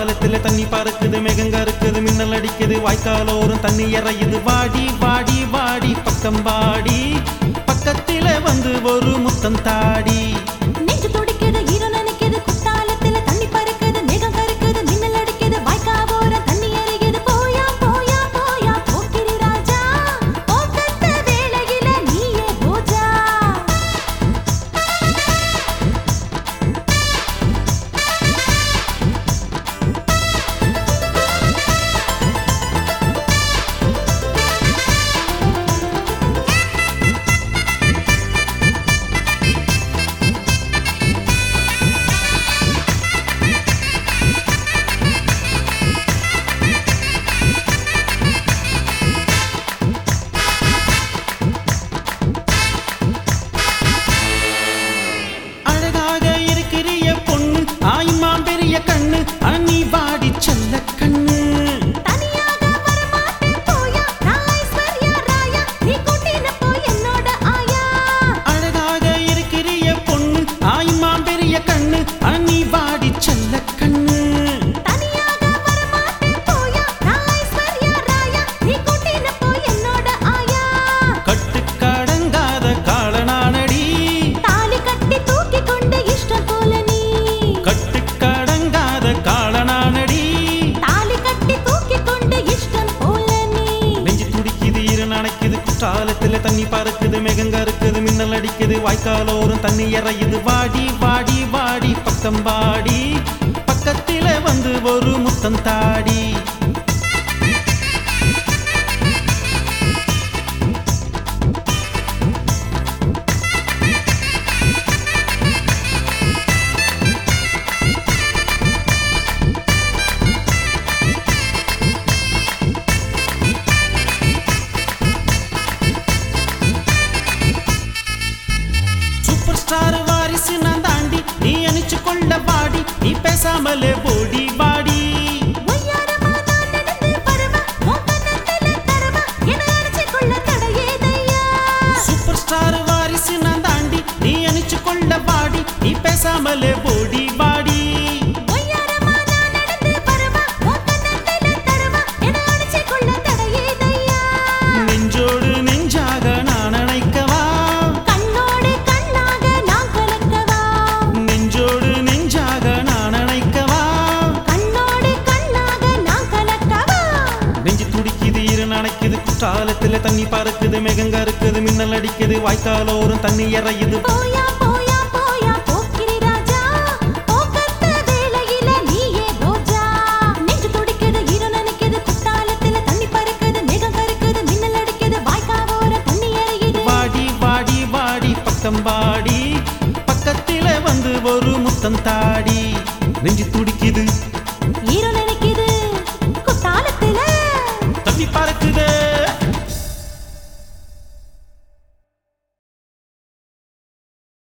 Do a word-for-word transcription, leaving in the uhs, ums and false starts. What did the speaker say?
குற்றாலத்துல தண்ணி பறக்குது மேகங்க இருக்குது மின்னல் அடிக்குது வாய்க்காலோரம் தண்ணி இறையுது வாடி வாடி வாடி பக்கம் வாடி பக்கத்தில வந்து ஒரு முத்தம் தாடி நெஞ்சு துடிக்குது ஈரம் நனைக்குது குற்றாலத்துல தண்ணி பறக்குது மேகம் கருக்குது மின்னல் அடிக்குது வாய்க்காலோரம் தண்ணி இறையுது போயா போயா போயா போக்கிரி ராஜா போக்கத்த வேளையில நீயே ரோஜா கண்ணு அணி வாடி செல்ல கண்ணு தனியாக வரமாட்டேன் போயா நான் ஐஸ்வர்யா ராயா நீ கூட்டின போய் என்னோட ஆயா அழகாக இருக்கிறிய பொண்ணு ஆயுமாம் பெரிய கண்ணு அணி வாடி செல்ல கண்ணு தனியாக வரமாட்டேன் போயா நான் ஐஸ்வர்யா ராயா நீ கூட்டின போய் என்னோட ஆயா கட்டுக்கடங்காத காலனானடி தாலி கட்டி தூக்கி கொண்டு இஷ்டம் போல நீ காலனானடி தாலி கட்டி தூக்கி கொண்டு இஷ்டம் போல நீ நெஞ்சு துடிக்குது ஈர நனைக்குது குற்றாலத்துல தண்ணி பறக்குது மேகங்க இருக்குது மின்னல் அடிக்குது வாய்க்காலோரம் தண்ணி இறையுது வாடி வாடி வாடி பக்கம் வாடி பக்கத்தில வந்து ஒரு முத்தம் தாடி ஸ்டார் வாரிசு நான் தாண்டி நீ அணிச்சு கொண்ட பாடி நீ பேசாமலே போடி பாடி ஒய்யாரமா நான் நடந்து வரவா உன் கண்ணத்துல தரவா என்ன அடிச்சு கொள்ள தடையேதையா சூப்பர் ஸ்டார் வாரிசு நான் தாண்டி நீ அணிச்சு கொண்ட பாடி நீ பேசாமலே போடி பாடி ஒய்யாரமா நான் நடந்து வரவா உன் கண்ணத்துல தரவா என்ன அடிச்சு கொள்ள தடையேதையா நெஞ்சோடு நெஞ்சாக நான் அணைக்கவா கண்ணோடு கண்ணாக நான் கலக்கவா நெஞ்சோடு நெஞ்சாக நான் அணைக்கவா கண்ணோடு கண்ணாக நான் கலக்கவா நெஞ்சு துடிக்குது ஈர நனைக்குது குற்றாலத்துல தண்ணி பறக்குது மேகங்க இருக்குது மின்னல் அடிக்குது வாய்க்காலோரம் தண்ணி இறையுது போயா போயா போயா போக்கிரி ராஜா போக்கத்த வேளையில நீயே ரோஜா நெஞ்சு துடிக்குது ஈரம் நனைக்குது குற்றாலத்துல தண்ணி பறக்குது மேகம் கருக்குது மின்னல் அடிக்குது வாய்க்காலோரம் தண்ணி இறையுது வாடி வாடி வாடி பக்கம் வாடி பக்கத்தில வந்து ஒரு முத்தம் தாடி நெஞ்சு துடிக்குது ஈரம் நனைக்குது